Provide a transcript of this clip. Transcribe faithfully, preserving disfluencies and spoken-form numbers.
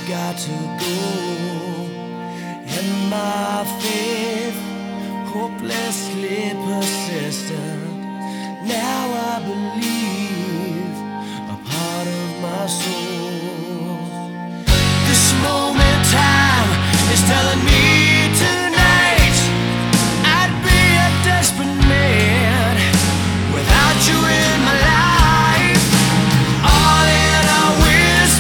got to go, and my faith hopelessly persistent. Now I believe